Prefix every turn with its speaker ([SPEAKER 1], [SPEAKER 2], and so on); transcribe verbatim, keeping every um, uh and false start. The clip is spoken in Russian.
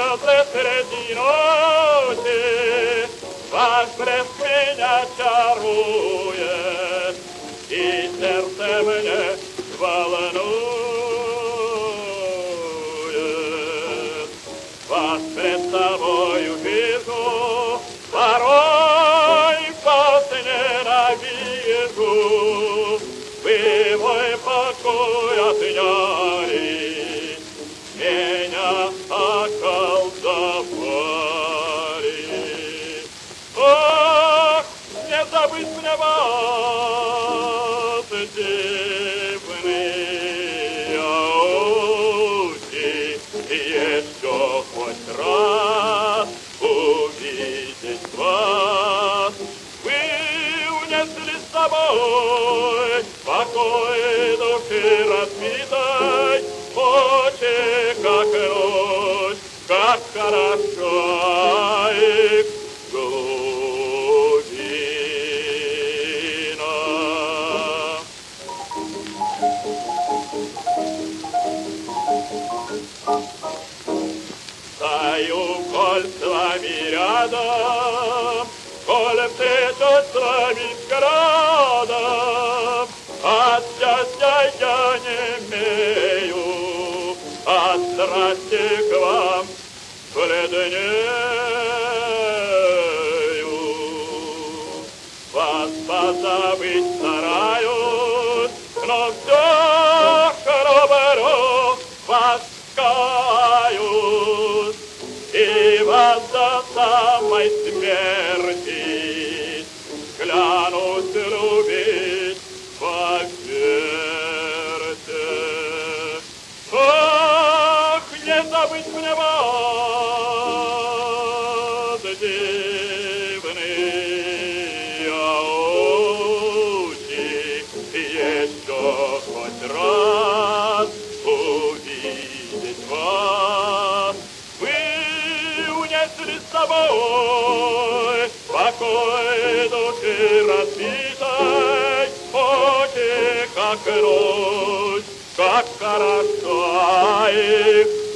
[SPEAKER 1] возле среди ночи ваш блеск меня чарует, и сердце мне волнует. Вас пред собою вижу, порой возненавижу. Вы мой покой отняли, меня околдовали. Ах, не забыть мне вас, дивные очи, еще хоть раз увидеть вас. Вы унесли с собой покой души разбитой, очи, как ночь, как хорошо их глубина. Стою, коль с вами рядом, коль течет с вами градом, от счастья я не имею, от страсти к вам бледнею. Вас позабыть стараюсь, но все храбро вас каюсь, и вас до самой смерти клянусь любить во сердце. Ах, не забыть мне вас, дивные очи, еще хоть раз увидеть вас. Вы унесли с собой покой души разбитой, очи, как ночь, как хорошо их